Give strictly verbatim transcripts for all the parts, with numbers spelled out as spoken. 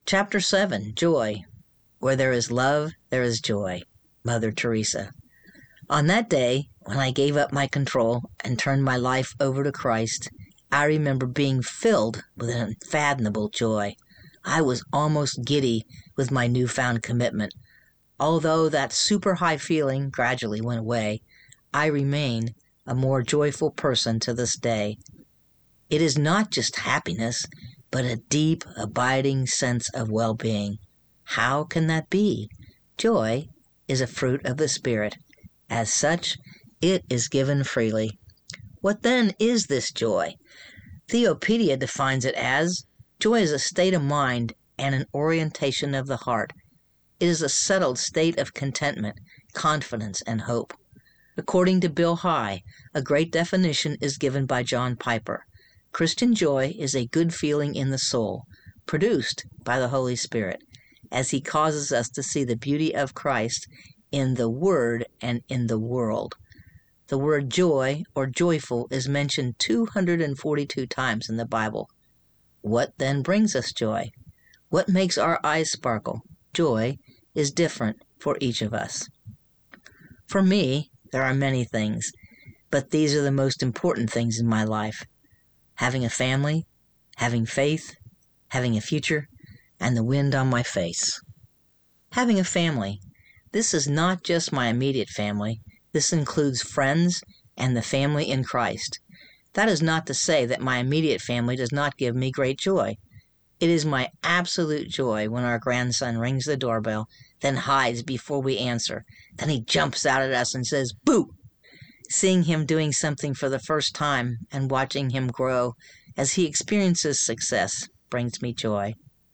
Chapter seven, Joy. Where there is love, there is joy. Mother Teresa. On that day, when I gave up my control and turned my life over to Christ, I remember being filled with an unfathomable joy. I was almost giddy with my newfound commitment. Although that super high feeling gradually went away, I remain a more joyful person to this day. It is not just happiness, but a deep, abiding sense of well-being. How can that be? Joy is a fruit of the Spirit. As such, it is given freely. What then is this joy? Theopedia defines it as, joy is a state of mind and an orientation of the heart. It is a settled state of contentment, confidence, and hope. According to Bill High, a great definition is given by John Piper. Christian joy is a good feeling in the soul, produced by the Holy Spirit, as He causes us to see the beauty of Christ in the Word and in the world. The word joy or joyful is mentioned two hundred forty-two times in the Bible. What then brings us joy? What makes our eyes sparkle? Joy is different for each of us. For me, there are many things, but these are the most important things in my life. Having a family, having faith, having a future, and the wind on my face. Having a family. This is not just my immediate family. This includes friends and the family in Christ. That is not to say that my immediate family does not give me great joy. It is my absolute joy when our grandson rings the doorbell, then hides before we answer. Then he jumps out at us and says, "Boo!" Seeing him doing something for the first time and watching him grow as he experiences success brings me joy.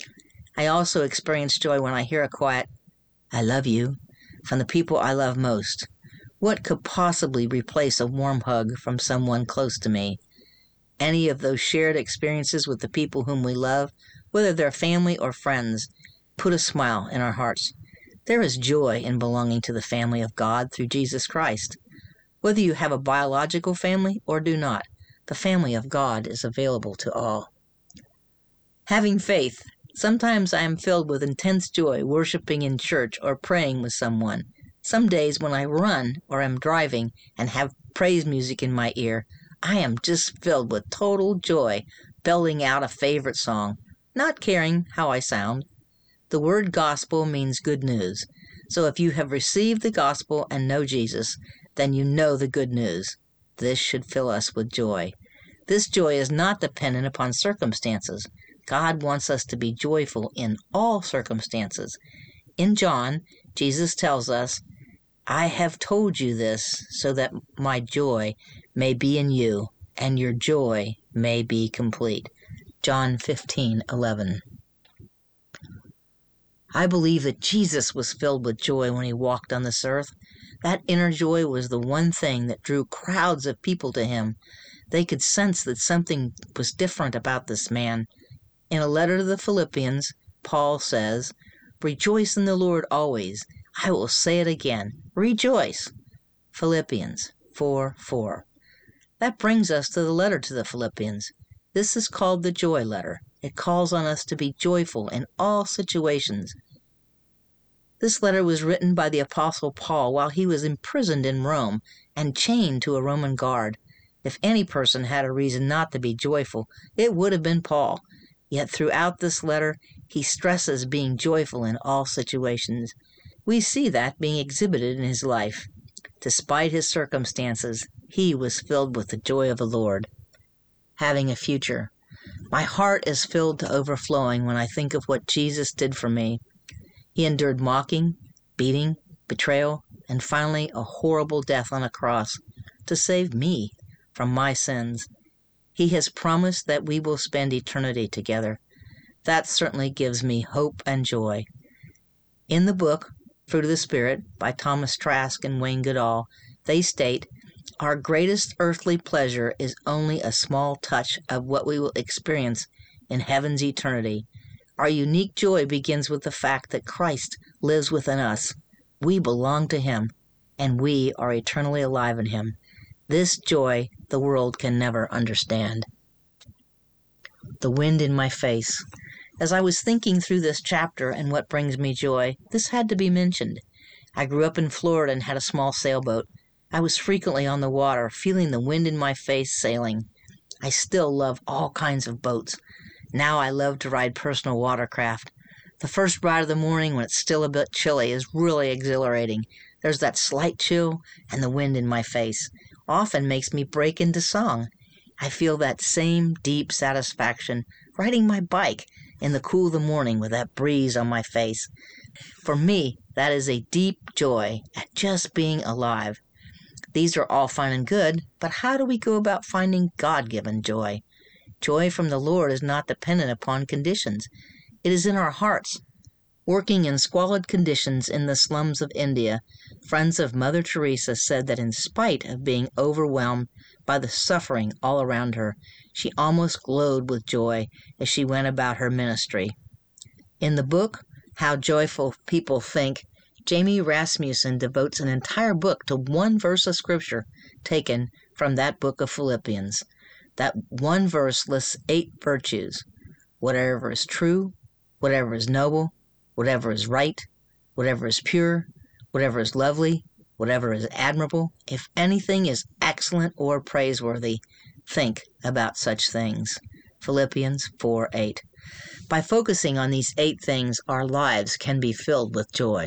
I also experience joy when I hear a quiet, "I love you," from the people I love most. What could possibly replace a warm hug from someone close to me? Any of those shared experiences with the people whom we love, whether they're family or friends, put a smile in our hearts. There is joy in belonging to the family of God through Jesus Christ. Whether you have a biological family or do not, the family of God is available to all. Having faith. Sometimes I am filled with intense joy worshiping in church or praying with someone. Some days when I run or am driving and have praise music in my ear, I am just filled with total joy, belting out a favorite song, not caring how I sound. The word gospel means good news. So if you have received the gospel and know Jesus, then you know the good news. This should fill us with joy. This joy is not dependent upon circumstances. God wants us to be joyful in all circumstances. In John, Jesus tells us, "I have told you this so that my joy may be in you and your joy may be complete." John fifteen eleven. I believe that Jesus was filled with joy when he walked on this earth. That inner joy was the one thing that drew crowds of people to him. They could sense that something was different about this man. In a letter to the Philippians, Paul says, "Rejoice in the Lord always. I will say it again, rejoice." Philippians four four. That brings us to the letter to the Philippians. This is called the joy letter. It calls on us to be joyful in all situations. This letter was written by the Apostle Paul while he was imprisoned in Rome and chained to a Roman guard. If any person had a reason not to be joyful, it would have been Paul. Yet throughout this letter, he stresses being joyful in all situations. We see that being exhibited in his life. Despite his circumstances, he was filled with the joy of the Lord. Having a future. My heart is filled to overflowing when I think of what Jesus did for me. He endured mocking, beating, betrayal, and finally a horrible death on a cross to save me from my sins. He has promised that we will spend eternity together. That certainly gives me hope and joy. In the book, Fruit of the Spirit, by Thomas Trask and Wayne Goodall, they state, "Our greatest earthly pleasure is only a small touch of what we will experience in heaven's eternity. Our unique joy begins with the fact that Christ lives within us. We belong to Him, and we are eternally alive in Him. This joy the world can never understand." The wind in my face. As I was thinking through this chapter and what brings me joy, this had to be mentioned. I grew up in Florida and had a small sailboat. I was frequently on the water, feeling the wind in my face sailing. I still love all kinds of boats. Now I love to ride personal watercraft. The first ride of the morning when it's still a bit chilly is really exhilarating. There's that slight chill, and the wind in my face often makes me break into song. I feel that same deep satisfaction riding my bike in the cool of the morning with that breeze on my face. For me, that is a deep joy at just being alive. These are all fine and good, but how do we go about finding God-given joy? Joy from the Lord is not dependent upon conditions. It is in our hearts. Working in squalid conditions in the slums of India, friends of Mother Teresa said that in spite of being overwhelmed by the suffering all around her, she almost glowed with joy as she went about her ministry. In the book, How Joyful People Think, Jamie Rasmussen devotes an entire book to one verse of Scripture taken from that book of Philippians. That one verse lists eight virtues: whatever is true, whatever is noble, whatever is right, whatever is pure, whatever is lovely, whatever is admirable, if anything is excellent or praiseworthy, think about such things. Philippians four eight. By focusing on these eight things, our lives can be filled with joy.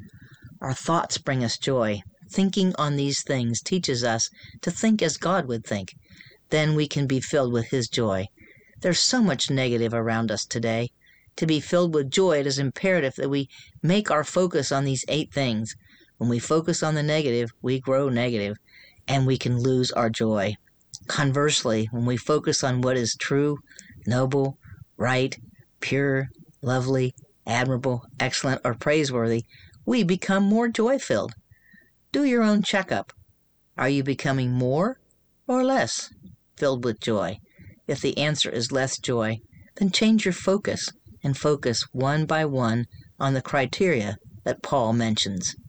Our thoughts bring us joy. Thinking on these things teaches us to think as God would think. Then we can be filled with His joy. There's so much negative around us today. To be filled with joy, it is imperative that we make our focus on these eight things. When we focus on the negative, we grow negative, and we can lose our joy. Conversely, when we focus on what is true, noble, right, pure, lovely, admirable, excellent, or praiseworthy, we become more joy-filled. Do your own checkup. Are you becoming more or less filled with joy? If the answer is less joy, then change your focus and focus one by one on the criteria that Paul mentions.